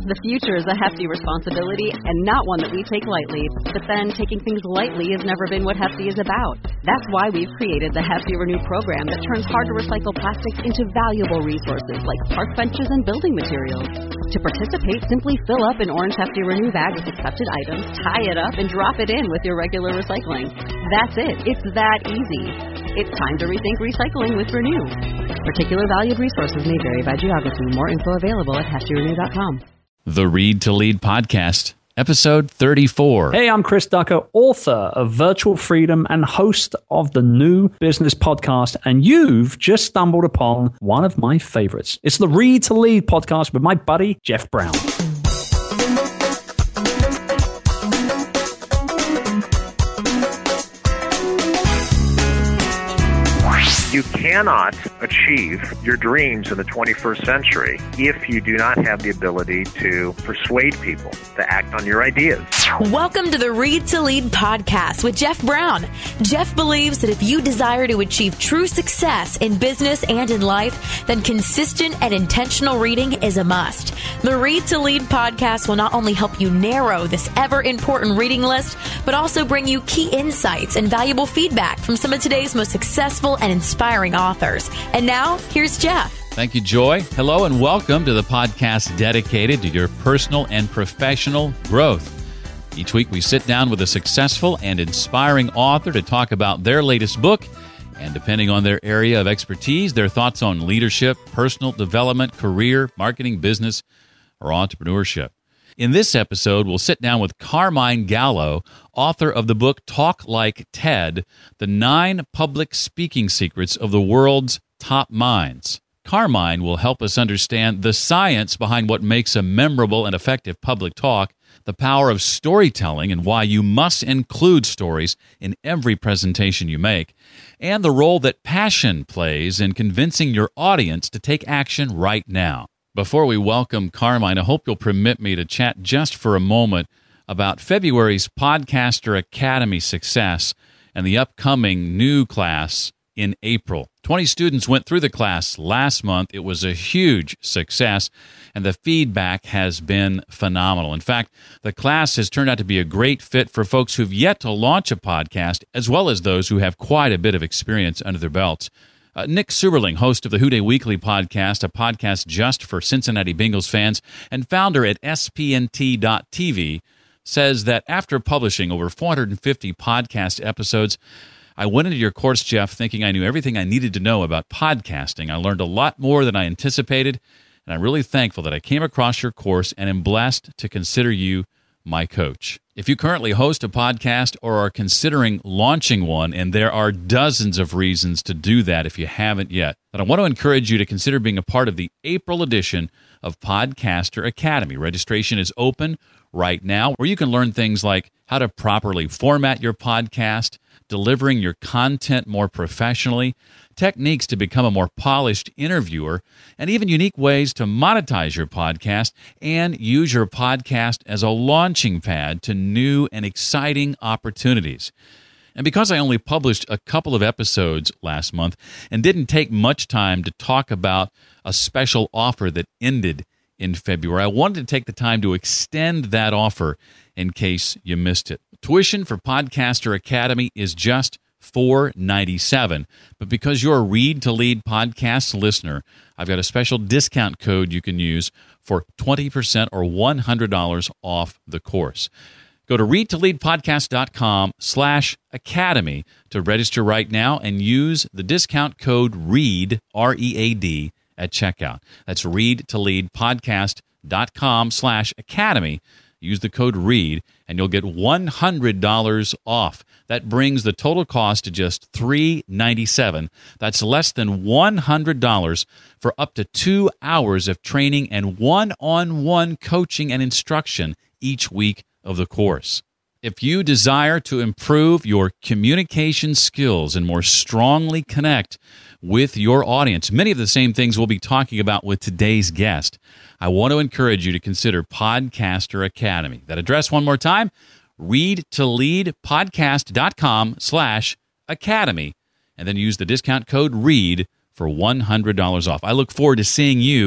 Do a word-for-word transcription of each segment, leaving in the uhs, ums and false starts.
The future is a hefty responsibility and not one that we take lightly. But then, taking things lightly has never been what Hefty is about. That's why we've created the Hefty Renew program that turns hard-to-recycle plastics into valuable resources like park benches and building materials. To participate, simply fill up an orange Hefty Renew bag with accepted items, tie it up, and drop it in with your regular recycling. That's it. It's that easy. It's time to rethink recycling with Renew. Particular valued resources may vary by geography. More info available at hefty renew dot com. The Read to Lead Podcast, episode thirty-four. Hey, I'm Chris Ducker, author of Virtual Freedom and host of the New Business Podcast, and you've just stumbled upon one of my favorites. It's the Read to Lead Podcast with my buddy, Jeff Brown. You cannot achieve your dreams in the twenty-first century if you do not have the ability to persuade people to act on your ideas. Welcome to the Read to Lead podcast with Jeff Brown. Jeff believes that if you desire to achieve true success in business and in life, then consistent and intentional reading is a must. The Read to Lead podcast will not only help you narrow this ever-important reading list, but also bring you key insights and valuable feedback from some of today's most successful and inspiring authors. And now, here's Jeff. Thank you, Joy. Hello, and welcome to the podcast dedicated to your personal and professional growth. Each week, we sit down with a successful and inspiring author to talk about their latest book, and depending on their area of expertise, their thoughts on leadership, personal development, career, marketing, business, or entrepreneurship. In this episode, we'll sit down with Carmine Gallo, author of the book Talk Like TED, The Nine Public Speaking Secrets of the World's Top Minds. Carmine will help us understand the science behind what makes a memorable and effective public talk, the power of storytelling and why you must include stories in every presentation you make, and the role that passion plays in convincing your audience to take action right now. Before we welcome Carmine, I hope you'll permit me to chat just for a moment about February's Podcaster Academy success and the upcoming new class in April. twenty students went through the class last month. It was a huge success, and the feedback has been phenomenal. In fact, the class has turned out to be a great fit for folks who've yet to launch a podcast, as well as those who have quite a bit of experience under their belts. Uh, Nick Suberling, host of the Who Dey Weekly podcast, a podcast just for Cincinnati Bengals fans, and founder at S P N T dot T V, says that after publishing over four hundred fifty podcast episodes, I went into your course, Jeff, thinking I knew everything I needed to know about podcasting. I learned a lot more than I anticipated, and I'm really thankful that I came across your course and am blessed to consider you my coach. If you currently host a podcast or are considering launching one, and there are dozens of reasons to do that if you haven't yet, then I want to encourage you to consider being a part of the April edition of Podcaster Academy. Registration is open right now, where you can learn things like how to properly format your podcast, delivering your content more professionally, techniques to become a more polished interviewer, and even unique ways to monetize your podcast and use your podcast as a launching pad to new and exciting opportunities. And because I only published a couple of episodes last month and didn't take much time to talk about a special offer that ended in February, I wanted to take the time to extend that offer in case you missed it. Tuition for Podcaster Academy is just four dollars and ninety-seven cents, but because you're a Read to Lead podcast listener, I've got a special discount code you can use for twenty percent or one hundred dollars off the course. Go to read to lead podcast dot com slash academy to register right now and use the discount code READ, R E A D, at checkout. That's read to lead podcast dot com slash academy. Use the code READ, and you'll get one hundred dollars off. That brings the total cost to just three dollars and ninety-seven cents. That's less than one hundred dollars for up to two hours of training and one-on-one coaching and instruction each week of the course. If you desire to improve your communication skills and more strongly connect with your audience, many of the same things we'll be talking about with today's guest, I want to encourage you to consider Podcaster Academy. That address one more time, read to lead podcast dot com slash academy, and then use the discount code READ for one hundred dollars off. I look forward to seeing you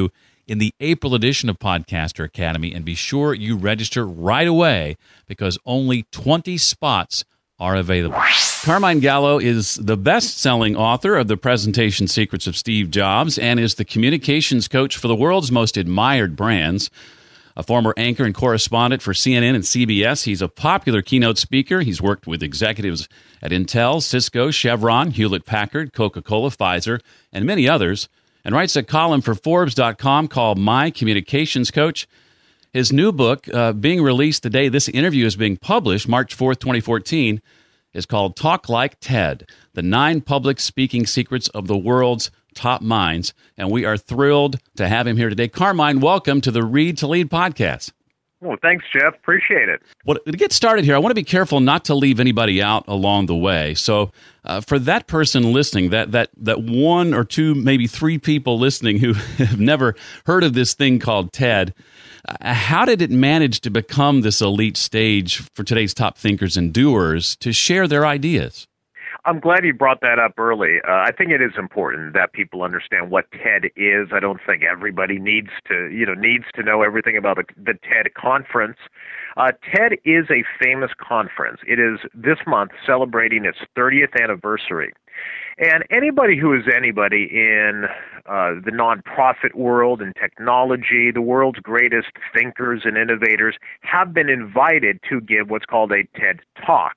in the April edition of Podcaster Academy, and be sure you register right away because only twenty spots are available. Carmine Gallo is the best-selling author of The Presentation Secrets of Steve Jobs and is the communications coach for the world's most admired brands. A former anchor and correspondent for C N N and C B S, he's a popular keynote speaker. He's worked with executives at Intel, Cisco, Chevron, Hewlett-Packard, Coca-Cola, Pfizer, and many others, and writes a column for Forbes dot com called My Communications Coach. His new book, uh, being released the day this interview is being published, March fourth, twenty fourteen, is called Talk Like TED, The Nine Public Speaking Secrets of the World's Top Minds. And we are thrilled to have him here today. Carmine, welcome to the Read to Lead podcast. Well, thanks, Jeff. Appreciate it. Well, to get started here, I want to be careful not to leave anybody out along the way. So uh, for that person listening, that that that one or two, maybe three people listening who have never heard of this thing called TED, uh, how did it manage to become this elite stage for today's top thinkers and doers to share their ideas? I'm glad you brought that up early. Uh, I think it is important that people understand what TED is. I don't think everybody needs to, you know, needs to know everything about the, the TED conference. Uh, TED is a famous conference. It is this month celebrating its thirtieth anniversary. And anybody who is anybody in uh, the nonprofit world and technology, the world's greatest thinkers and innovators, have been invited to give what's called a TED Talk.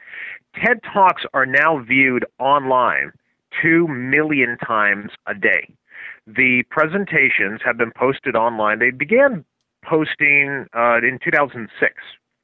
TED Talks are now viewed online two million times a day. The presentations have been posted online. They began posting uh, in two thousand six,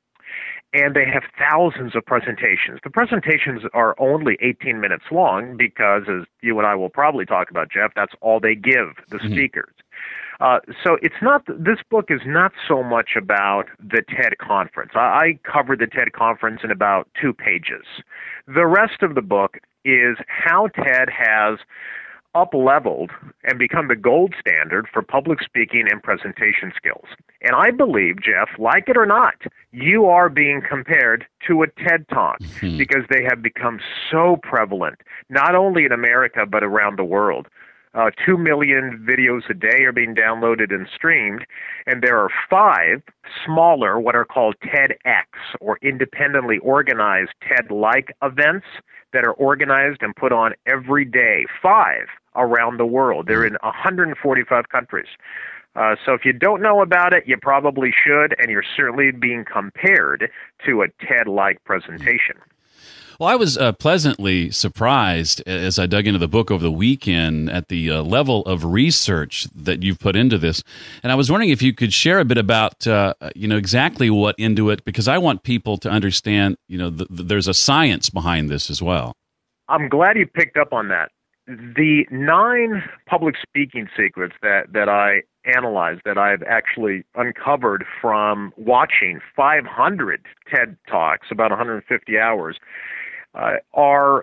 and they have thousands of presentations. The presentations are only eighteen minutes long because, as you and I will probably talk about, Jeff, that's all they give the mm-hmm. speakers. Uh, so it's not. This book is not so much about the TED conference. I, I covered the TED conference in about two pages. The rest of the book is how TED has up-leveled and become the gold standard for public speaking and presentation skills. And I believe, Jeff, like it or not, you are being compared to a TED Talk mm-hmm. because they have become so prevalent, not only in America but around the world. Uh, two million videos a day are being downloaded and streamed, and there are five smaller, what are called TEDx, or independently organized TED-like events that are organized and put on every day, five around the world. They're in one hundred forty-five countries. Uh, so if you don't know about it, you probably should, and you're certainly being compared to a TED-like presentation. Well, I was uh, pleasantly surprised as I dug into the book over the weekend at the uh, level of research that you've put into this. And I was wondering if you could share a bit about, uh, you know, exactly what into it, because I want people to understand, you know, th- th- there's a science behind this as well. I'm glad you picked up on that. The nine public speaking secrets that, that I analyzed, that I've actually uncovered from watching five hundred TED Talks, about one hundred fifty hours, Uh, are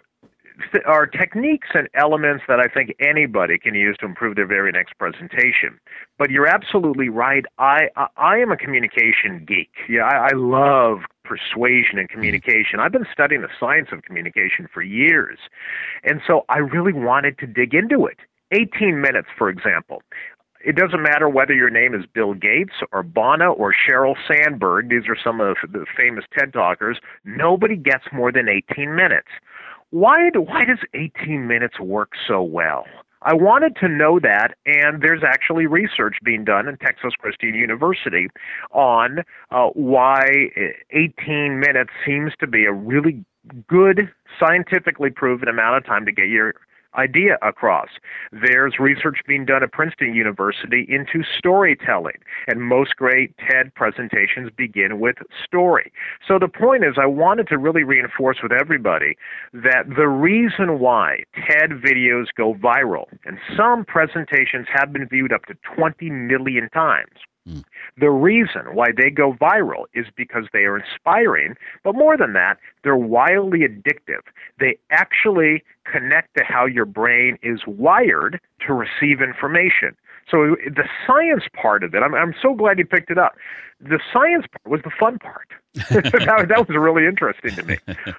are techniques and elements that I think anybody can use to improve their very next presentation. But you're absolutely right. I I, I am a communication geek. Yeah, I, I love persuasion and communication. I've been studying the science of communication for years, and so I really wanted to dig into it. eighteen minutes, for example. It doesn't matter whether your name is Bill Gates or Bono or Sheryl Sandberg. These are some of the famous TED Talkers. Nobody gets more than eighteen minutes. Why, do, why does eighteen minutes work so well? I wanted to know that, and there's actually research being done in Texas Christian University on uh, why eighteen minutes seems to be a really good, scientifically proven amount of time to get your idea across. There's research being done at Princeton University into storytelling, and most great TED presentations begin with story. So the point is, I wanted to really reinforce with everybody that the reason why TED videos go viral, and some presentations have been viewed up to twenty million times, Mm. the reason why they go viral is because they are inspiring, but more than that, they're wildly addictive. They actually connect to how your brain is wired to receive information. So the science part of it, I'm, I'm so glad you picked it up. The science part was the fun part. that, that was really interesting to me.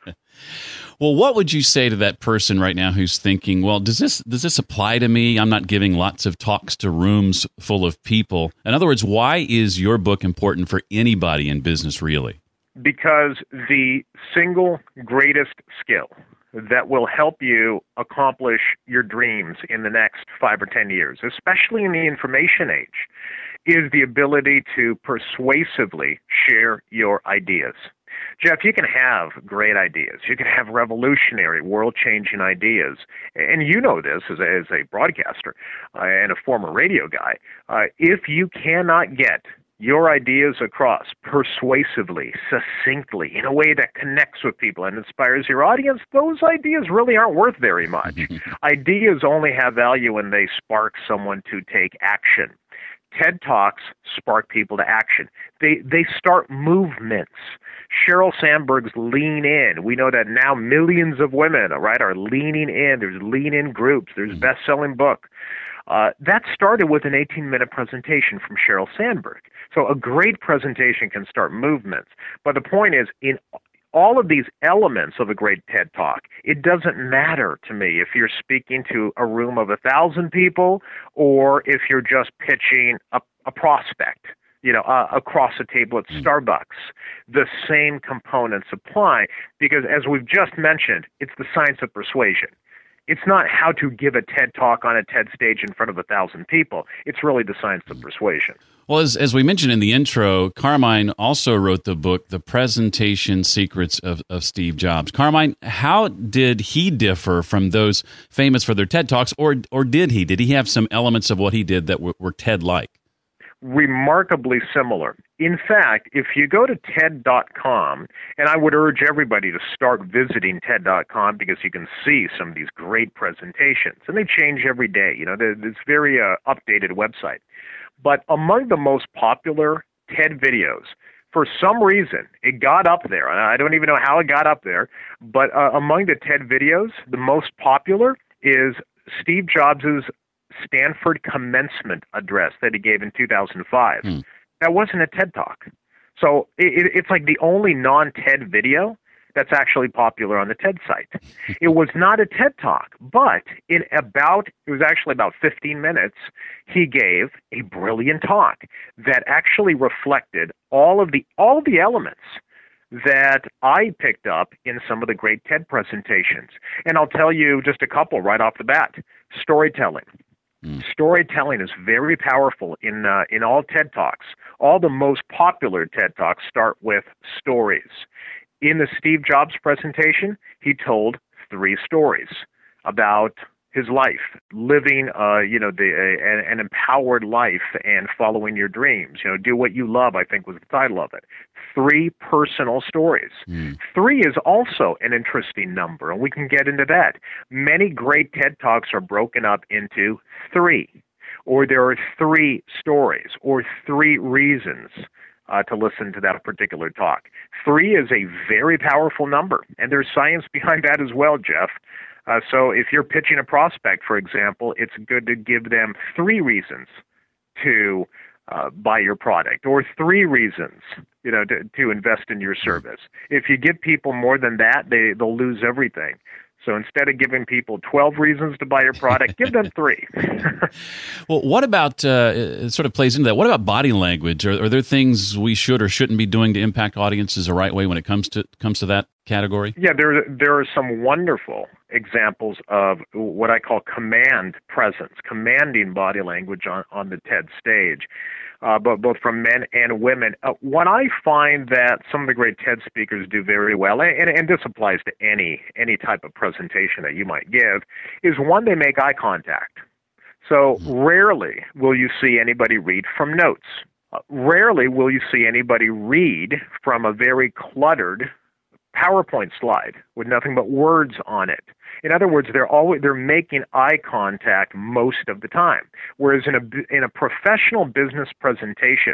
Well, what would you say to that person right now who's thinking, well, does this does this apply to me? I'm not giving lots of talks to rooms full of people. In other words, why is your book important for anybody in business, really? Because the single greatest skill that will help you accomplish your dreams in the next five or ten years, especially in the information age, is the ability to persuasively share your ideas. Jeff, you can have great ideas. You can have revolutionary, world-changing ideas. And you know this as a, as a broadcaster uh, and a former radio guy. Uh, if you cannot get your ideas across persuasively, succinctly, in a way that connects with people and inspires your audience, those ideas really aren't worth very much. Ideas only have value when they spark someone to take action. TED Talks spark people to action. They they start movements. Sheryl Sandberg's Lean In. We know that now millions of women, right, are leaning in. There's lean-in groups. There's a best-selling book. Uh, that started with an eighteen-minute presentation from Sheryl Sandberg. So a great presentation can start movements. But the point is, in all of these elements of a great TED Talk, it doesn't matter to me if you're speaking to a room of a thousand people or if you're just pitching a, a prospect, you know, uh, across a table at Starbucks. The same components apply because, as we've just mentioned, it's the science of persuasion. It's not how to give a TED Talk on a TED stage in front of a thousand people. It's really the science of persuasion. Well, as, as we mentioned in the intro, Carmine also wrote the book, The Presentation Secrets of, of Steve Jobs. Carmine, how did he differ from those famous for their TED Talks, or or did he? Did he have some elements of what he did that were, were TED-like? Remarkably similar. In fact, if you go to T E D dot com, and I would urge everybody to start visiting T E D dot com because you can see some of these great presentations, and they change every day. You know, it's a very uh, updated website. But among the most popular TED videos, for some reason, it got up there. I don't even know how it got up there, but uh, among the TED videos, the most popular is Steve Jobs' Stanford commencement address that he gave in two thousand five. Hmm. That wasn't a TED Talk. So it, it's like the only non-TED video that's actually popular on the TED site. It was not a TED Talk, but in about, it was actually about fifteen minutes, he gave a brilliant talk that actually reflected all of the all of the elements that I picked up in some of the great TED presentations. And I'll tell you just a couple right off the bat. Storytelling. Mm. Storytelling is very powerful in uh, in all TED Talks. All the most popular TED Talks start with stories. In the Steve Jobs presentation, he told three stories about his life, living, uh, you know, the uh, an, an empowered life and following your dreams. You know, do what you love, I think was the title of it. Three personal stories. Mm. Three is also an interesting number, and we can get into that. Many great TED Talks are broken up into three, or there are three stories, or three reasons Uh, to listen to that particular talk. Three is a very powerful number, and there's science behind that as well, Jeff. Uh, so if you're pitching a prospect, for example, it's good to give them three reasons to uh, buy your product, or three reasons, you know, to, to invest in your service. If you give people more than that, they, they'll lose everything. So instead of giving people twelve reasons to buy your product, give them three. Well, what about, uh, it sort of plays into that, what about body language? Are, are there things we should or shouldn't be doing to impact audiences the right way when it comes to comes to that category? Yeah, there, there are some wonderful examples of what I call command presence, commanding body language on, on the TED stage. Uh, but both from men and women. Uh, what I find that some of the great TED speakers do very well, and, and this applies to any any type of presentation that you might give, is one, they make eye contact. So rarely will you see anybody read from notes. Uh, rarely will you see anybody read from a very cluttered PowerPoint slide with nothing but words on it. In other words, they're always they're making eye contact most of the time. Whereas in a in a professional business presentation,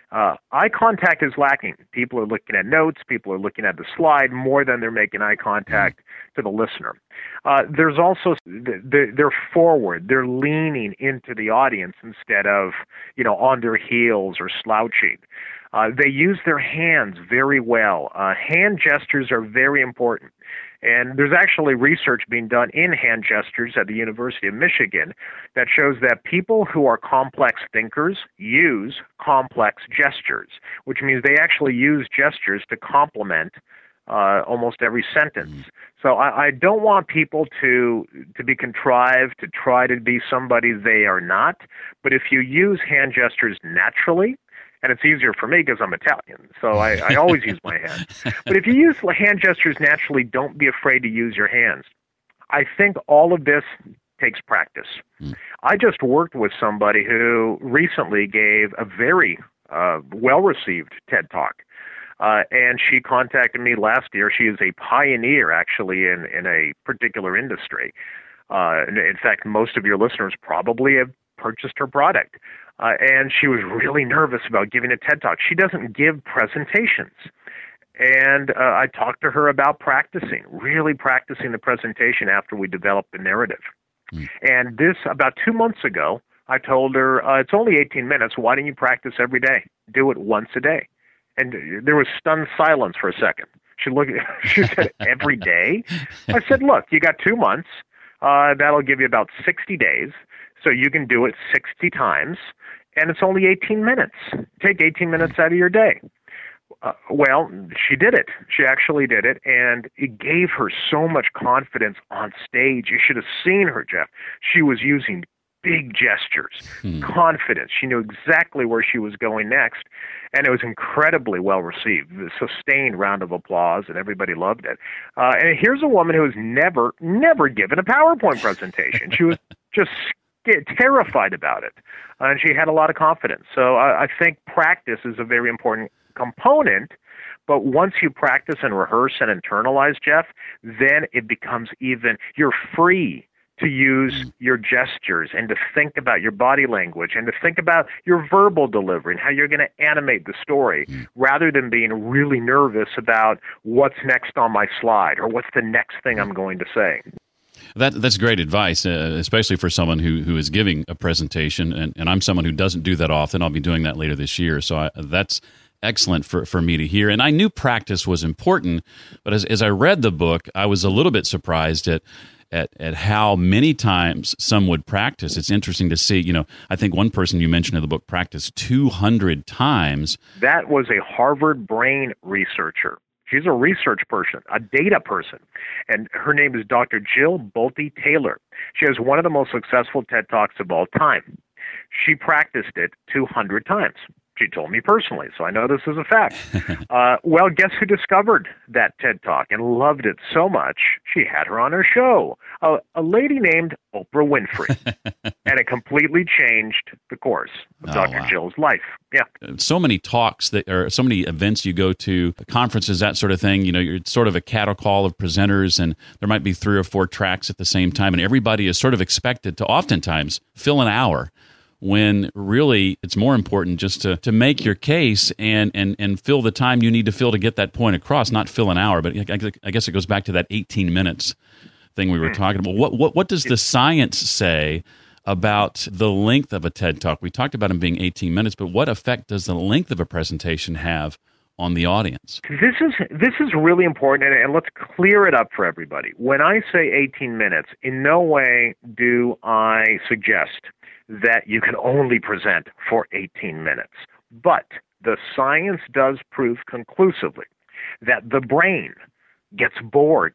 Uh, eye contact is lacking. People are looking at notes. People are looking at the slide more than they're making eye contact to the listener. Uh, there's also, they're forward. They're leaning into the audience instead of, you know, on their heels or slouching. Uh, they use their hands very well. Uh, hand gestures are very important. And there's actually research being done in hand gestures at the University of Michigan that shows that people who are complex thinkers use complex gestures, which means they actually use gestures to complement uh, almost every sentence. Mm. So I, I don't want people to to be contrived, to try to be somebody they are not. But if you use hand gestures naturally, and it's easier for me because I'm Italian, so I, I always use my hands. But if you use hand gestures naturally, don't be afraid to use your hands. I think all of this takes practice. Mm. I just worked with somebody who recently gave a very uh, well-received TED Talk. Uh, and she contacted me last year. She is a pioneer, actually, in, in a particular industry. Uh, in fact, most of your listeners probably have purchased her product. Uh, and she was really nervous about giving a TED Talk. She doesn't give presentations. And uh, I talked to her about practicing, really practicing the presentation after we developed the narrative. Mm. And this, about two months ago, I told her, uh, it's only eighteen minutes. Why don't you practice every day? Do it once a day. And there was stunned silence for a second. She looked. She said, every day? I said, look, you got two months. Uh, that'll give you about sixty days. So you can do it sixty times, and it's only eighteen minutes. Take eighteen minutes out of your day. Uh, well, she did it. She actually did it, and it gave her so much confidence on stage. You should have seen her, Jeff. She was using big gestures, hmm. confidence. She knew exactly where she was going next, and it was incredibly well received. A sustained round of applause, and everybody loved it. Uh, and here's a woman who has never, never given a PowerPoint presentation. She was just Get terrified about it, uh, and she had a lot of confidence. So I, I think practice is a very important component, but once you practice and rehearse and internalize, Jeff, then it becomes even, you're free to use your gestures and to think about your body language and to think about your verbal delivery and how you're going to animate the story rather than being really nervous about what's next on my slide or what's the next thing I'm going to say. That that's great advice, uh, especially for someone who, who is giving a presentation, and, and I'm someone who doesn't do that often. I'll be doing that later this year, so I, that's excellent for, for me to hear. And I knew practice was important, but as, as I read the book, I was a little bit surprised at, at at how many times some would practice. It's interesting to see, you know, I think one person you mentioned in the book practiced two hundred times. That was a Harvard brain researcher. She's a research person, a data person, and her name is Doctor Jill Bolte Taylor. She has one of the most successful TED Talks of all time. She practiced it two hundred times. She told me personally, so I know this is a fact. uh, well, guess who discovered that TED Talk and loved it so much, she had her on her show, uh, a lady named Oprah Winfrey. And it completely changed the course of oh, Doctor Wow. Jill's life. Yeah. So many talks, that or so many events you go to, conferences, that sort of thing, you know, you're sort of a cattle call of presenters, and there might be three or four tracks at the same time, and everybody is sort of expected to oftentimes fill an hour, when really it's more important just to, to make your case and, and, and fill the time you need to fill to get that point across, not fill an hour. But I, I guess it goes back to that eighteen minutes thing we were talking about. What what what does the science say about the length of a TED Talk? We talked about them being eighteen minutes, but what effect does the length of a presentation have on the audience? This is this is really important, and, and let's clear it up for everybody. When I say eighteen minutes, in no way do I suggest that you can only present for eighteen minutes. But the science does prove conclusively that the brain gets bored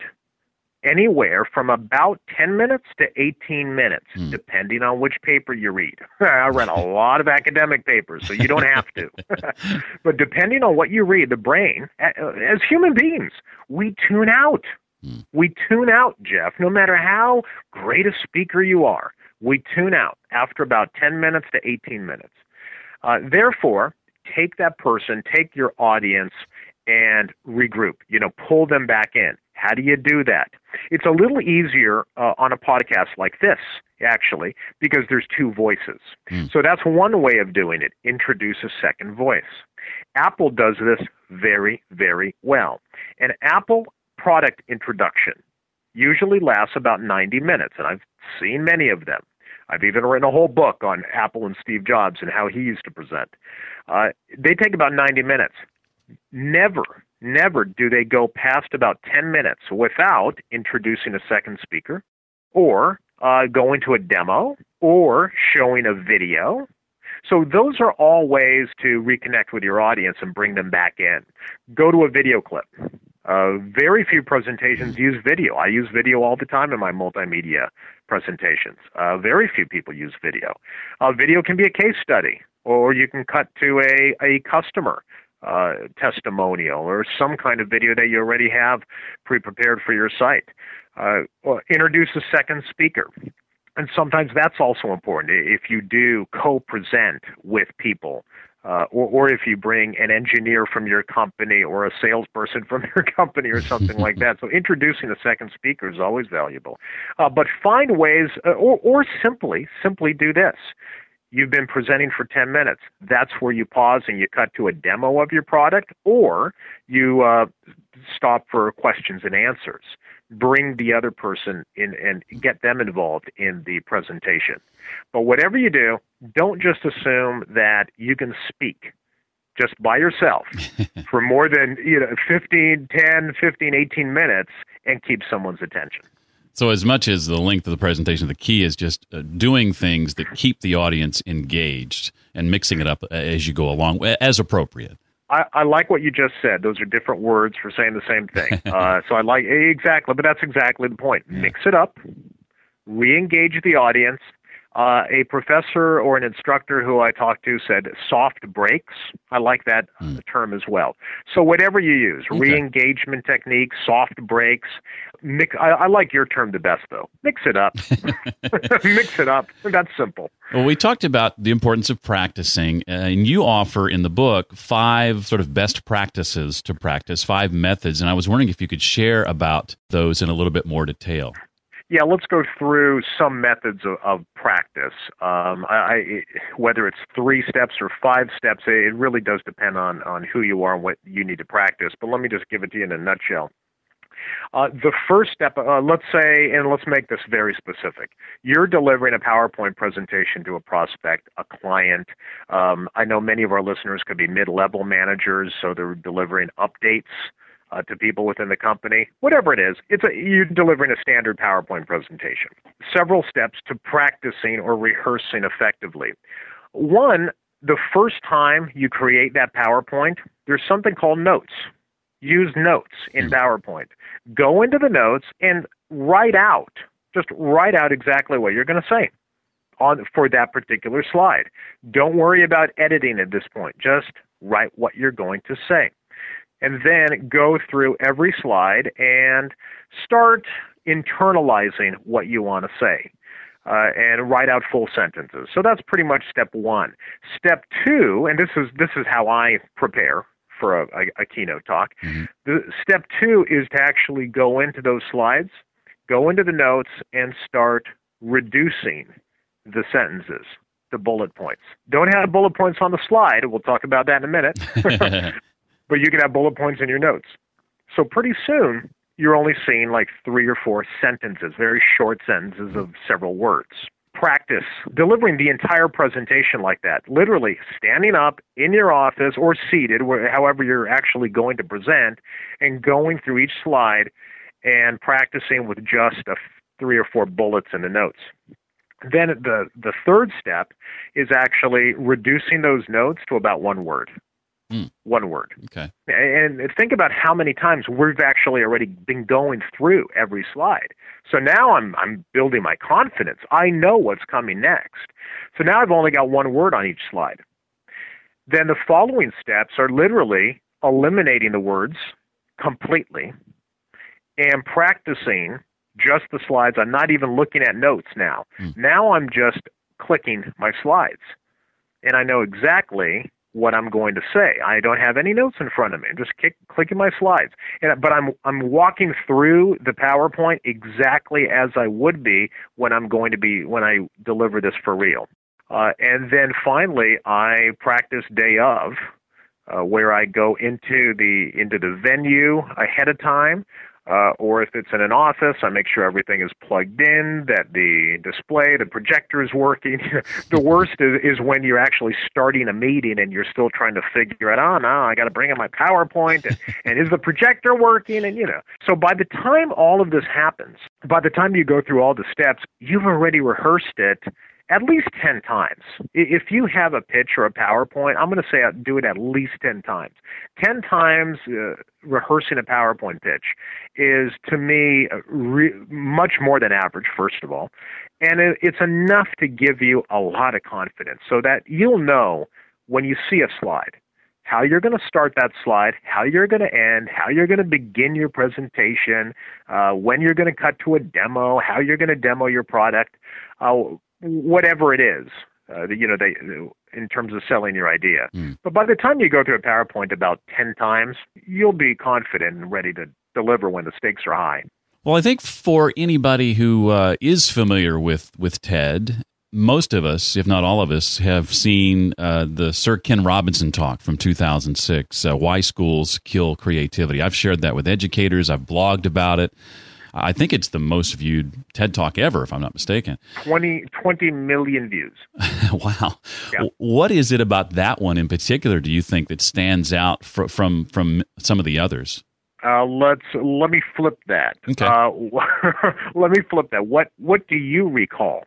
anywhere from about ten minutes to eighteen minutes, mm. depending on which paper you read. I read a lot of academic papers, so you don't have to. But depending on what you read, the brain, as human beings, we tune out. Mm. We tune out, Jeff, no matter how great a speaker you are. We tune out after about ten minutes to eighteen minutes. Uh, therefore, take that person, take your audience, and regroup. You know, pull them back in. How do you do that? It's a little easier uh, on a podcast like this, actually, because there's two voices. Mm. So that's one way of doing it. Introduce a second voice. Apple does this very, very well. An Apple product introduction usually lasts about ninety minutes, and I've seen many of them. I've even written a whole book on Apple and Steve Jobs and how he used to present. Uh, they take about ninety minutes. Never, never do they go past about ten minutes without introducing a second speaker or uh, going to a demo or showing a video. So those are all ways to reconnect with your audience and bring them back in. Go to a video clip. Uh, very few presentations use video. I use video all the time in my multimedia presentations. Uh, very few people use video. Uh, video can be a case study, or you can cut to a, a customer uh, testimonial or some kind of video that you already have pre-prepared for your site. Uh, or introduce a second speaker. And sometimes that's also important if you do co-present with people, uh, or, or if you bring an engineer from your company or a salesperson from your company or something like that. So introducing a second speaker is always valuable. Uh, but find ways, uh, or, or simply, simply do this. You've been presenting for ten minutes. That's where you pause and you cut to a demo of your product, or you uh, stop for questions and answers. Bring the other person in and get them involved in the presentation. But whatever you do, don't just assume that you can speak just by yourself for more than you know fifteen, ten, fifteen, eighteen minutes and keep someone's attention. So as much as the length of the presentation, the key is just uh, doing things that keep the audience engaged and mixing it up as you go along, as appropriate. I, I like what you just said. Those are different words for saying the same thing. Uh, so I like exactly, but that's exactly the point. Yeah. Mix it up, re-engage the audience. Uh, a professor or an instructor who I talked to said soft breaks. I like that mm. term as well. So whatever you use, okay. Re-engagement techniques, soft breaks. Mix, I, I like your term the best, though. Mix it up. Mix it up. That's simple. Well, we talked about the importance of practicing, uh, and you offer in the book five sort of best practices to practice, five methods, and I was wondering if you could share about those in a little bit more detail. Yeah, let's go through some methods of, of practice. Um, I, I, whether it's three steps or five steps, it really does depend on, on who you are and what you need to practice. But let me just give it to you in a nutshell. Uh, the first step, uh, let's say, and let's make this very specific. You're delivering a PowerPoint presentation to a prospect, a client. Um, I know many of our listeners could be mid-level managers, so they're delivering updates Uh, to people within the company, whatever it is, it's a, you're delivering a standard PowerPoint presentation. Several steps to practicing or rehearsing effectively. One, the first time you create that PowerPoint, there's something called notes. Use notes in PowerPoint. Go into the notes and write out, just write out exactly what you're going to say on for that particular slide. Don't worry about editing at this point. Just write what you're going to say. And then go through every slide and start internalizing what you want to say uh, and write out full sentences. So that's pretty much step one. Step two, and this is this is how I prepare for a, a, a keynote talk. Mm-hmm. The, step two is to actually go into those slides, go into the notes, and start reducing the sentences, the bullet points. Don't have bullet points on the slide. We'll talk about that in a minute. But you can have bullet points in your notes. So pretty soon, you're only seeing like three or four sentences, very short sentences of several words. Practice delivering the entire presentation like that, literally standing up in your office or seated, however you're actually going to present, and going through each slide and practicing with just a three or four bullets in the notes. Then the, the third step is actually reducing those notes to about one word. Mm. One word. Okay. And think about how many times we've actually already been going through every slide. So now I'm I'm building my confidence. I know what's coming next. So now I've only got one word on each slide. Then the following steps are literally eliminating the words completely and practicing just the slides. I'm not even looking at notes now. Mm. Now I'm just clicking my slides. And I know exactly what I'm going to say. I don't have any notes in front of me. I'm just kick, clicking my slides. And, but I'm I'm walking through the PowerPoint exactly as I would be when I'm going to be, when I deliver this for real. Uh, and then finally, I practice day of, uh, where I go into the into the venue ahead of time. Uh, or if it's in an office, I make sure everything is plugged in, that the display, the projector is working. The worst is, is when you're actually starting a meeting and you're still trying to figure out, oh, no, I got to bring in my PowerPoint, and, and is the projector working? And, you know, so by the time all of this happens, by the time you go through all the steps, you've already rehearsed it at least ten times. If you have a pitch or a PowerPoint, I'm going to say do it at least ten times. ten times uh, rehearsing a PowerPoint pitch is, to me, re- much more than average, first of all. And it, it's enough to give you a lot of confidence so that you'll know when you see a slide how you're going to start that slide, how you're going to end, how you're going to begin your presentation, uh, when you're going to cut to a demo, how you're going to demo your product. Uh, whatever it is, uh, you know, they, in terms of selling your idea. Mm. But by the time you go through a PowerPoint about ten times, you'll be confident and ready to deliver when the stakes are high. Well, I think for anybody who uh, is familiar with, with TED, most of us, if not all of us, have seen uh, the Sir Ken Robinson talk from two thousand six, uh, Why Schools Kill Creativity. I've shared that with educators. I've blogged about it. I think it's the most viewed TED Talk ever, if I'm not mistaken. twenty, twenty million views. Wow. Yeah. What is it about that one in particular, do you think, that stands out fr- from from some of the others? Uh, let's let me flip that. Okay. Uh, let me flip that. What what do you recall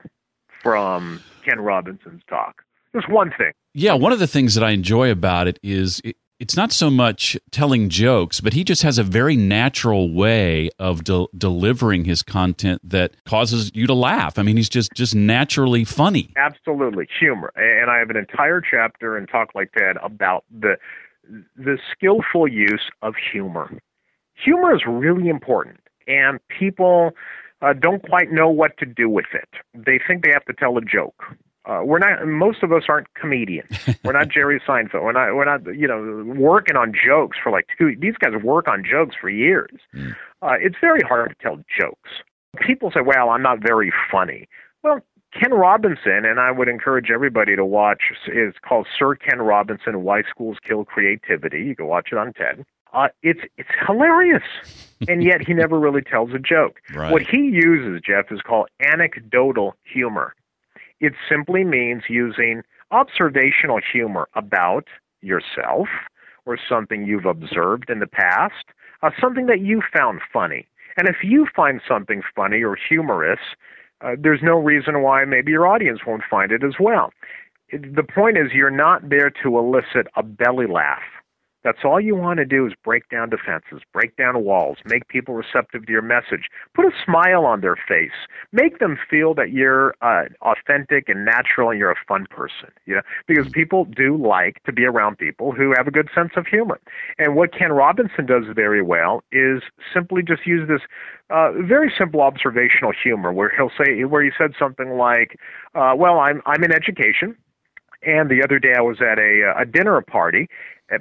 from Ken Robinson's talk? Just one thing. Yeah, one of the things that I enjoy about it is it, it's not so much telling jokes, but he just has a very natural way of de- delivering his content that causes you to laugh. I mean, he's just, just naturally funny. Absolutely. Humor. And I have an entire chapter in Talk Like TED about the the skillful use of humor. Humor is really important, and people uh, don't quite know what to do with it. They think they have to tell a joke. Uh, we're not. Most of us aren't comedians. We're not Jerry Seinfeld. We're not. We're not. You know, working on jokes for like two. These guys work on jokes for years. Mm. Uh, it's very hard to tell jokes. People say, "Well, I'm not very funny." Well, Ken Robinson, and I would encourage everybody to watch. Is called Sir Ken Robinson: Why Schools Kill Creativity. You can watch it on TED. Uh, it's it's hilarious, and yet he never really tells a joke. Right. What he uses, Jeff, is called anecdotal humor. It simply means using observational humor about yourself or something you've observed in the past, uh, something that you found funny. And if you find something funny or humorous, uh, there's no reason why maybe your audience won't find it as well. It, the point is you're not there to elicit a belly laugh. That's all you want to do is break down defenses, break down walls, make people receptive to your message, put a smile on their face, make them feel that you're uh, authentic and natural and you're a fun person. You know, because people do like to be around people who have a good sense of humor. And what Ken Robinson does very well is simply just use this uh, very simple observational humor, where he'll say, where he said something like, uh, "Well, I'm I'm in education, and the other day I was at a a dinner party."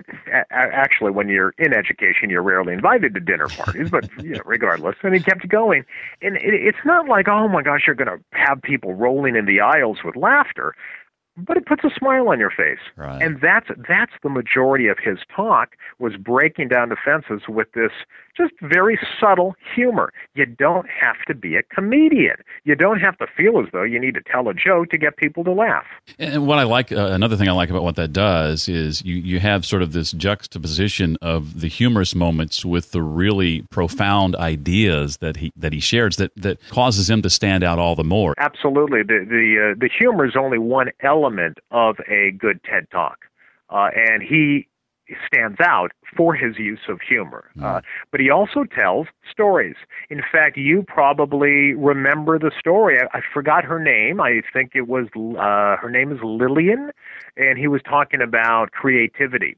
Actually, when you're in education, you're rarely invited to dinner parties, but you know, regardless. And he kept going. And it, it's not like, oh, my gosh, you're going to have people rolling in the aisles with laughter, but it puts a smile on your face. Right. And that's that's the majority of his talk, was breaking down defenses with this just very subtle humor. You don't have to be a comedian. You don't have to feel as though you need to tell a joke to get people to laugh. And what I like, uh, another thing I like about what that does is you, you have sort of this juxtaposition of the humorous moments with the really profound ideas that he that he shares that, that causes him to stand out all the more. Absolutely. The the, uh, the humor is only one element of a good TED Talk. Uh, and he stands out for his use of humor. Mm. Uh, but he also tells stories. In fact, you probably remember the story. I, I forgot her name. I think it was, uh, her name is Lillian, and he was talking about creativity.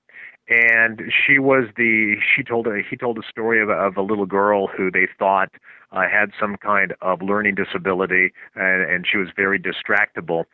And she was the, she told a, he told a story of, of a little girl who they thought uh, had some kind of learning disability, and, and she was very distractible.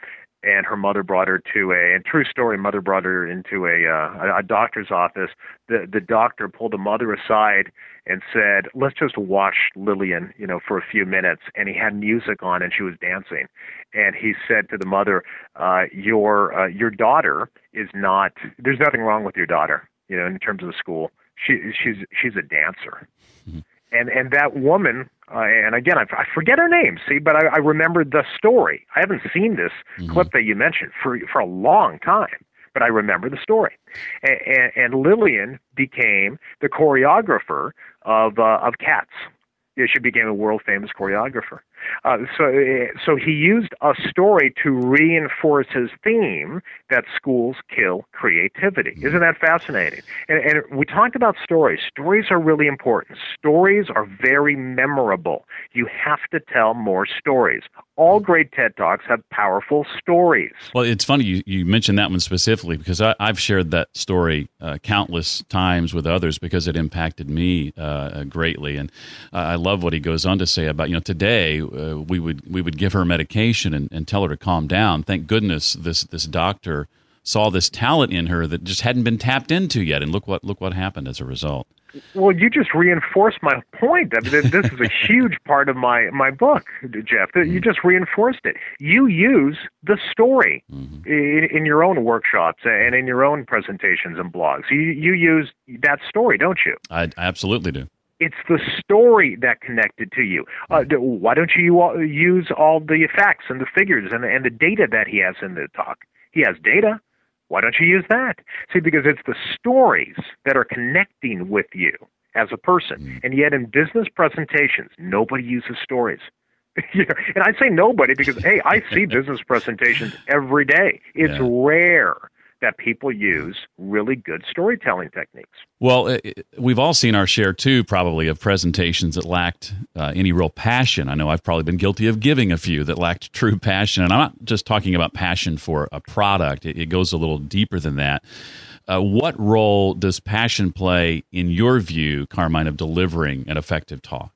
and her mother brought her to a, and true story, mother brought her into a, uh, a doctor's office. The the doctor pulled the mother aside and said, let's just watch Lillian, you know, for a few minutes. And he had music on and she was dancing. And he said to the mother, uh, your uh, your daughter is not, there's nothing wrong with your daughter, you know, in terms of the school. She, she's she's a dancer. Mm-hmm. And and that woman, uh, and again, I, I forget her name, see, but I, I remembered the story. I haven't seen this mm-hmm. clip that you mentioned for for a long time, but I remember the story. And, and, and Lillian became the choreographer of uh, of Cats. Yeah, she became a world famous choreographer. Uh, so, so he used a story to reinforce his theme that schools kill creativity. Isn't that fascinating? And, and we talked about stories. Stories are really important. Stories are very memorable. You have to tell more stories. All great TED Talks have powerful stories. Well, it's funny you, you mentioned that one specifically because I, I've shared that story uh, countless times with others because it impacted me uh, greatly. And uh, I love what he goes on to say about, you know, today uh, we would we would give her medication and, and tell her to calm down. Thank goodness this this doctor saw this talent in her that just hadn't been tapped into yet. And look what look what happened as a result. Well, you just reinforced my point. I mean, this is a huge part of my, my book, Jeff. You just reinforced it. You use the story mm-hmm. in, in your own workshops and in your own presentations and blogs. You, you use that story, don't you? I, I absolutely do. It's the story that connected to you. Uh, why don't you use all the facts and the figures and, and the data that he has in the talk? He has data. Why don't you use that? See, because it's the stories that are connecting with you as a person. And yet in business presentations, nobody uses stories. You know, and I say nobody because, hey, I see business presentations every day. It's yeah. rare that people use really good storytelling techniques. Well, it, we've all seen our share, too, probably, of presentations that lacked uh, any real passion. I know I've probably been guilty of giving a few that lacked true passion. And I'm not just talking about passion for a product. It, it goes a little deeper than that. Uh, what role does passion play, in your view, Carmine, of delivering an effective talk?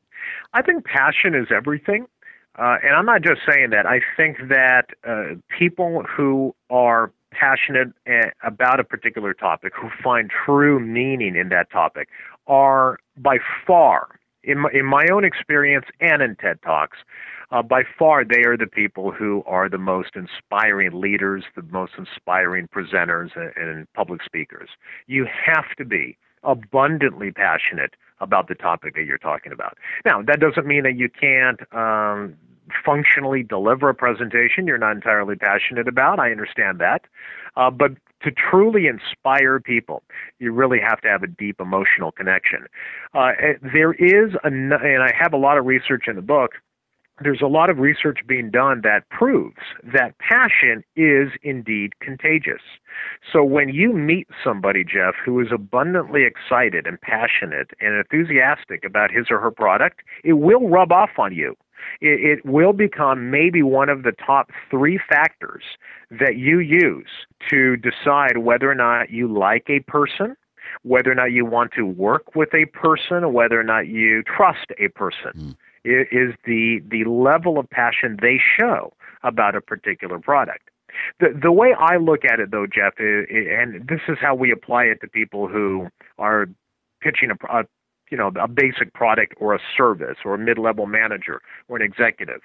I think passion is everything. Uh, and I'm not just saying that. I think that uh, people who are passionate about a particular topic, who find true meaning in that topic, are by far, in my, in my own experience and in TED Talks, uh, by far they are the people who are the most inspiring leaders, the most inspiring presenters and, and public speakers. You have to be abundantly passionate about the topic that you're talking about. Now, that doesn't mean that you can't um, functionally deliver a presentation you're not entirely passionate about. I understand that. Uh, but to truly inspire people, you really have to have a deep emotional connection. Uh, there is, a, and I have a lot of research in the book, there's a lot of research being done that proves that passion is indeed contagious. So when you meet somebody, Jeff, who is abundantly excited and passionate and enthusiastic about his or her product, it will rub off on you. It, it will become maybe one of the top three factors that you use to decide whether or not you like a person, whether or not you want to work with a person, whether or not you trust a person. Mm. Is the the level of passion they show about a particular product. The the way I look at it, though, Jeff, is, and this is how we apply it to people who are pitching a, a you know a basic product or a service or a mid-level manager or an executive.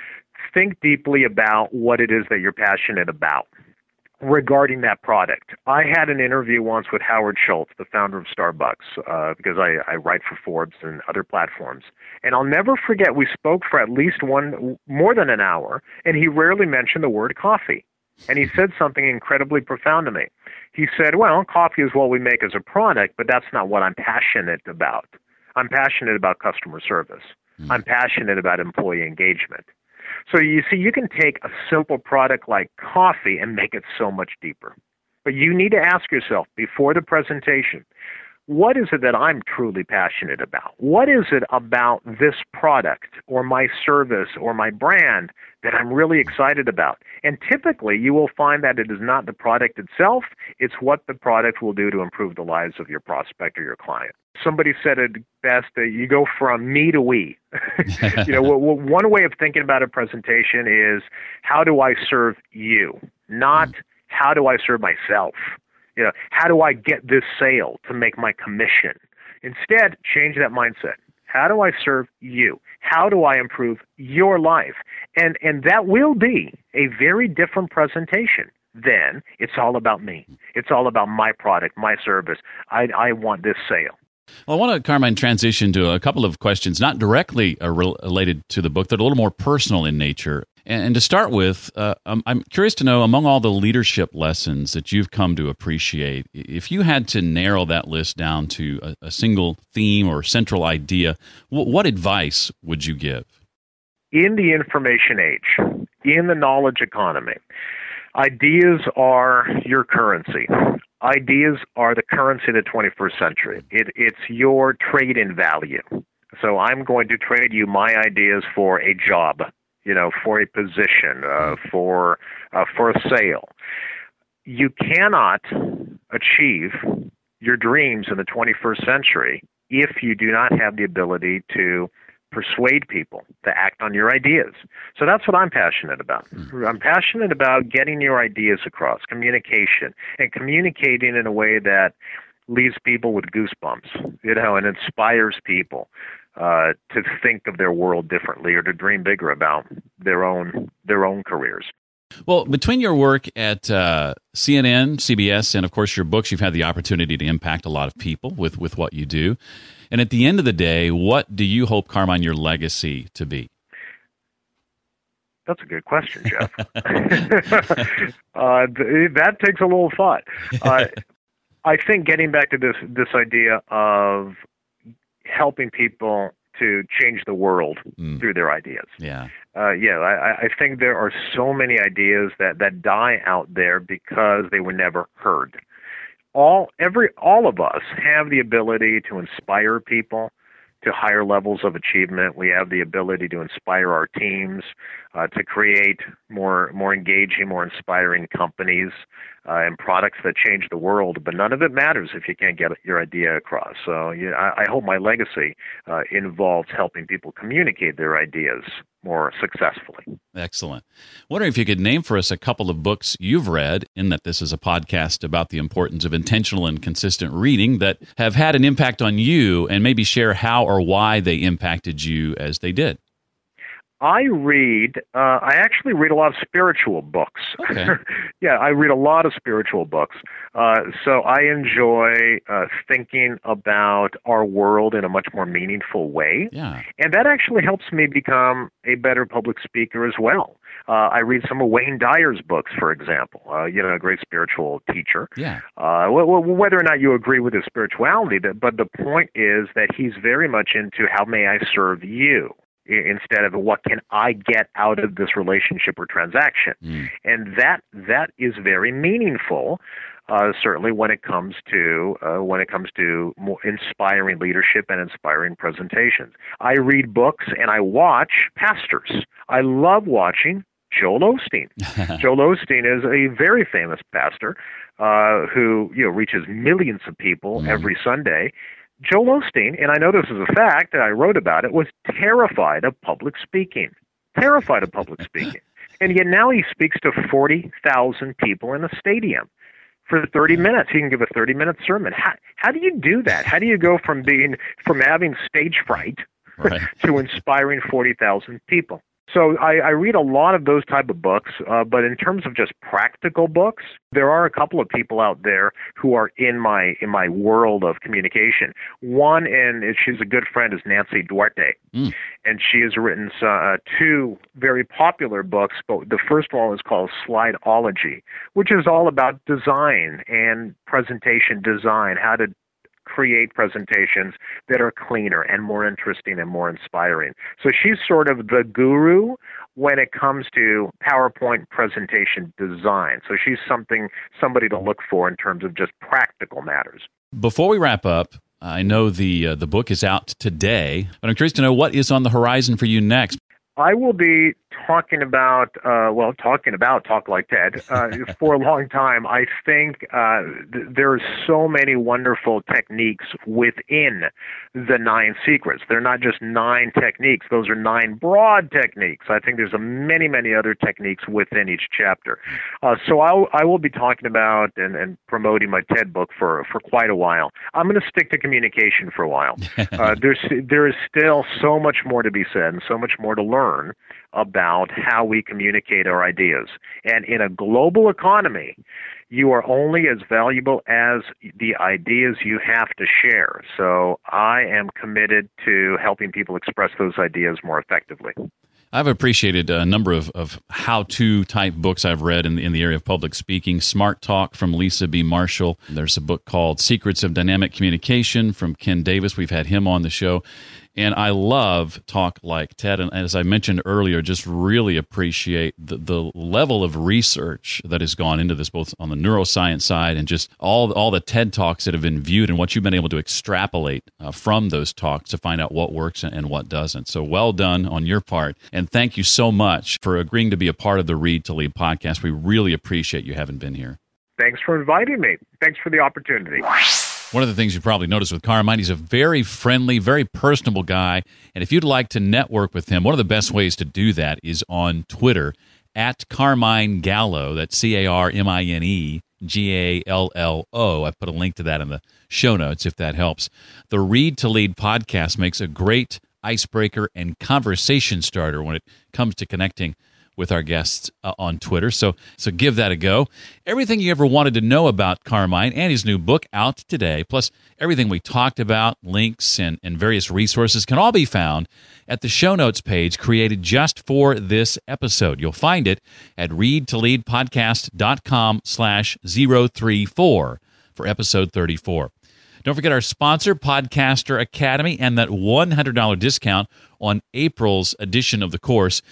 Think deeply about what it is that you're passionate about regarding that product. I had an interview once with Howard Schultz, the founder of Starbucks, uh, because I, I write for Forbes and other platforms. And I'll never forget, we spoke for at least one, more than an hour, and he rarely mentioned the word coffee. And he said something incredibly profound to me. He said, well, coffee is what we make as a product, but that's not what I'm passionate about. I'm passionate about customer service. Mm-hmm. I'm passionate about employee engagement. So you see, you can take a simple product like coffee and make it so much deeper. But you need to ask yourself before the presentation, what is it that I'm truly passionate about? What is it about this product or my service or my brand that I'm really excited about? And typically, you will find that it is not the product itself, it's what the product will do to improve the lives of your prospect or your client. Somebody said it best that you go from me to we. You know, w- w- one way of thinking about a presentation is, how do I serve you? Not how do I serve myself? You know, how do I get this sale to make my commission? Instead, change that mindset. How do I serve you? How do I improve your life? And and that will be a very different presentation than it's all about me. It's all about my product, my service. I I want this sale. Well, I want to, Carmine, transition to a couple of questions, not directly uh, related to the book, that are a little more personal in nature. And, and to start with, uh, I'm, I'm curious to know, among all the leadership lessons that you've come to appreciate, if you had to narrow that list down to a, a single theme or central idea, w- what advice would you give? In the information age, in the knowledge economy, ideas are your currency. Ideas are the currency of the twenty-first century. It, it's your trade-in value. So I'm going to trade you my ideas for a job, you know, for a position, uh, for uh, for a sale. You cannot achieve your dreams in the twenty-first century if you do not have the ability to persuade people to act on your ideas. So that's what I'm passionate about. Mm. I'm passionate about getting your ideas across, communication, and communicating in a way that leaves people with goosebumps, you know, and inspires people uh, to think of their world differently or to dream bigger about their own their own careers. Well, between your work at uh, C N N, C B S, and of course your books, you've had the opportunity to impact a lot of people with, with what you do. And at the end of the day, what do you hope, Carmine, your legacy to be? That's a good question, Jeff. uh, th- that takes a little thought. Uh, I think getting back to this this idea of helping people to change the world mm. through their ideas. Yeah. Uh, yeah, I, I think there are so many ideas that, that die out there because they were never heard. All every all of us have the ability to inspire people to higher levels of achievement. We have the ability to inspire our teams, uh, to create more more engaging, more inspiring companies uh, and products that change the world. But none of it matters if you can't get your idea across. So yeah, I, I hope my legacy uh, involves helping people communicate their ideas more successfully. Excellent. Wondering if you could name for us a couple of books you've read, in that this is a podcast about the importance of intentional and consistent reading, that have had an impact on you, and maybe share how or why they impacted you as they did. I read, uh, I actually read a lot of spiritual books. Okay. Yeah, I read a lot of spiritual books. Uh, so I enjoy uh, thinking about our world in a much more meaningful way. Yeah. And that actually helps me become a better public speaker as well. Uh, I read some of Wayne Dyer's books, for example, uh, you know, a great spiritual teacher. Yeah. Uh, w- w- whether or not you agree with his spirituality, but the point is that he's very much into how may I serve you, instead of what can I get out of this relationship or transaction. Mm. And that that is very meaningful, uh, certainly when it comes to uh, when it comes to more inspiring leadership and inspiring presentations. I read books and I watch pastors. I love watching Joel Osteen. Joel Osteen is a very famous pastor uh, who you know reaches millions of people mm. every Sunday. Joel Osteen, and I know this is a fact, and I wrote about it, was terrified of public speaking. Terrified of public speaking. And yet now he speaks to forty thousand people in a stadium for thirty minutes. He can give a thirty-minute sermon. How, how do you do that? How do you go from being from having stage fright right. to inspiring forty thousand people? So I, I read a lot of those type of books, uh, but in terms of just practical books, there are a couple of people out there who are in my in my world of communication. One, and she's a good friend, is Nancy Duarte, mm. and she has written uh, two very popular books. But the first one is called Slideology, which is all about design and presentation design, how to create presentations that are cleaner and more interesting and more inspiring. So she's sort of the guru when it comes to PowerPoint presentation design. So she's something somebody to look for in terms of just practical matters. Before we wrap up, I know the uh, the book is out today, but I'm curious to know what is on the horizon for you next. I will be talking about, uh, well, talking about Talk Like TED uh, for a long time. I think uh, th- there are so many wonderful techniques within the nine secrets. They're not just nine techniques. Those are nine broad techniques. I think there's a many, many other techniques within each chapter. Uh, so I'll, I will be talking about and, and promoting my TED book for, for quite a while. I'm going to stick to communication for a while. Uh, there's, there is still so much more to be said and so much more to learn about how we communicate our ideas. And in a global economy, you are only as valuable as the ideas you have to share. So I am committed to helping people express those ideas more effectively. I've appreciated a number of, of how-to type books I've read in the, in the area of public speaking. Smart Talk from Lisa B. Marshall. There's a book called Secrets of Dynamic Communication from Ken Davis. We've had him on the show. And I love Talk Like TED. And as I mentioned earlier, just really appreciate the, the level of research that has gone into this, both on the neuroscience side and just all, all the TED Talks that have been viewed and what you've been able to extrapolate uh, from those talks to find out what works and, and what doesn't. So well done on your part. And thank you so much for agreeing to be a part of the Read to Lead podcast. We really appreciate you having been here. Thanks for inviting me. Thanks for the opportunity. One of the things you probably noticed with Carmine, he's a very friendly, very personable guy. And if you'd like to network with him, one of the best ways to do that is on Twitter, at Carmine Gallo. That's C A R M I N E G A L L O. I put a link to that in the show notes if that helps. The Read to Lead podcast makes a great icebreaker and conversation starter when it comes to connecting with our guests uh, on Twitter. So so give that a go. Everything you ever wanted to know about Carmine and his new book out today, plus everything we talked about, links and, and various resources can all be found at the show notes page created just for this episode. You'll find it at readtoleadpodcast.com slash 034 for episode thirty-four. Don't forget our sponsor, Podcaster Academy, and that one hundred dollars discount on April's edition of the course,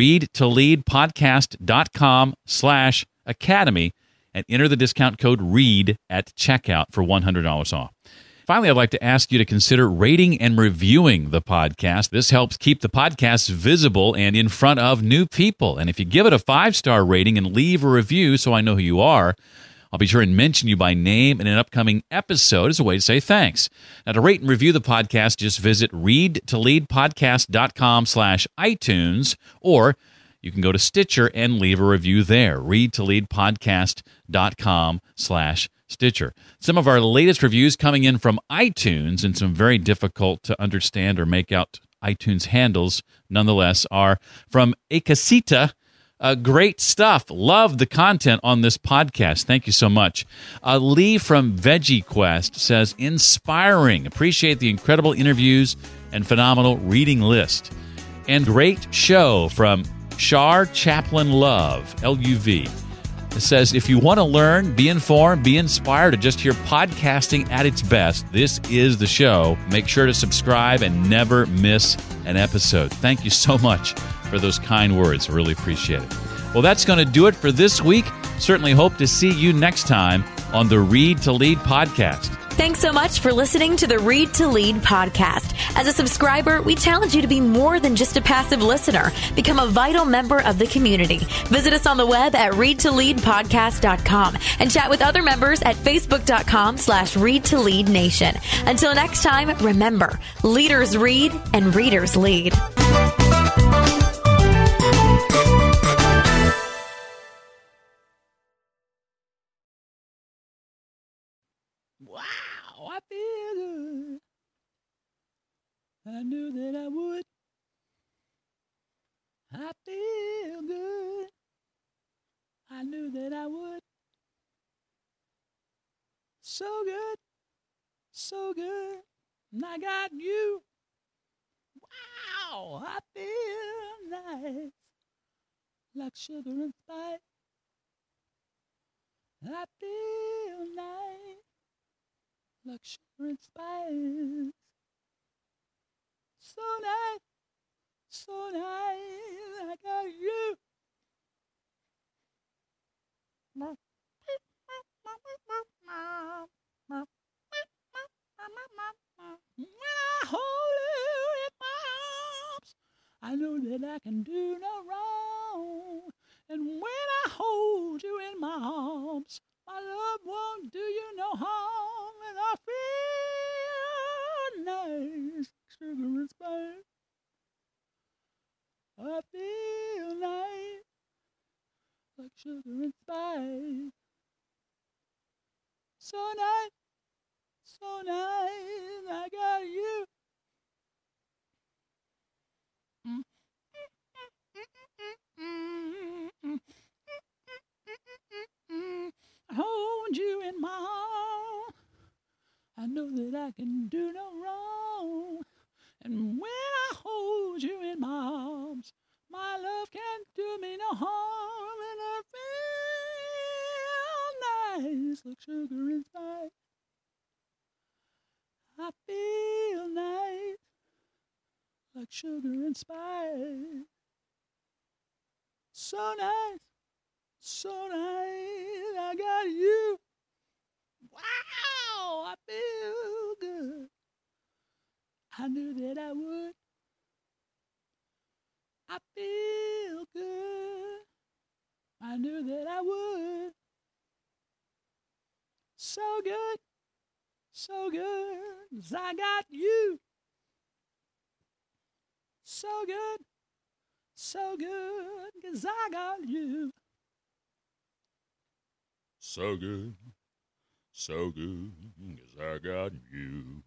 readtoleadpodcast.com slash academy, and enter the discount code READ at checkout for one hundred dollars off. Finally, I'd like to ask you to consider rating and reviewing the podcast. This helps keep the podcast visible and in front of new people. And if you give it a five-star rating and leave a review so I know who you are, I'll be sure and mention you by name in an upcoming episode as a way to say thanks. Now, to rate and review the podcast, just visit readtoleadpodcast.com slash iTunes, or you can go to Stitcher and leave a review there, readtoleadpodcast.com slash Stitcher. Some of our latest reviews coming in from iTunes, and some very difficult to understand or make out iTunes handles, nonetheless, are from Acasita. Uh, great stuff. Love the content on this podcast. Thank you so much. Uh, Lee from Veggie Quest says, inspiring. Appreciate the incredible interviews and phenomenal reading list. And great show from Shar Chaplin Love, L U V. It says, if you want to learn, be informed, be inspired, or just hear podcasting at its best, this is the show. Make sure to subscribe and never miss an episode. Thank you so much for those kind words. I really appreciate it. Well, that's going to do it for this week. Certainly hope to see you next time on the Read to Lead podcast. Thanks so much for listening to the Read to Lead podcast. As a subscriber, we challenge you to be more than just a passive listener. Become a vital member of the community. Visit us on the web at read to lead podcast dot com and chat with other members at facebook.com slash read to lead nation. Until next time, remember, leaders read and readers lead. Wow, I feel good. I knew that I would. I feel good. I knew that I would. So good, so good. And I got you. Wow, I feel nice. Like sugar and spice. I feel nice. Like sugar and spice. So nice, so nice, I got you. When I hold you in my arms, I know that I can do no wrong. And when I hold you in my arms, my love won't do you no harm. And I feel nice, sugar and spice. I feel nice, like sugar and spice. So nice, so nice, I got you. I hold you in my arms. I know that I can do no wrong. And when I hold you in my arms, my love can't do me no harm. And I feel nice like sugar and spice. I feel nice like sugar and spice. So nice, so nice, I got you. Wow, I feel good. I knew that I would. I feel good. I knew that I would. So good, so good, 'cause I got you. So good, so good, 'cause I got you. So good, so good, 'cause I got you.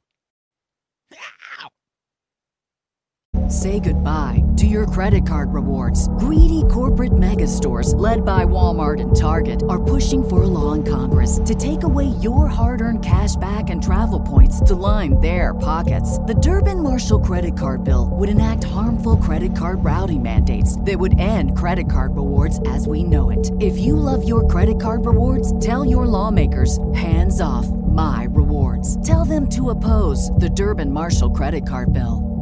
Say goodbye to your credit card rewards. Greedy corporate mega stores, led by Walmart and Target, are pushing for a law in Congress to take away your hard-earned cash back and travel points to line their pockets. The Durbin-Marshall credit card bill would enact harmful credit card routing mandates that would end credit card rewards as we know it. If you love your credit card rewards, tell your lawmakers, hands off my rewards. Tell them to oppose the Durbin-Marshall credit card bill.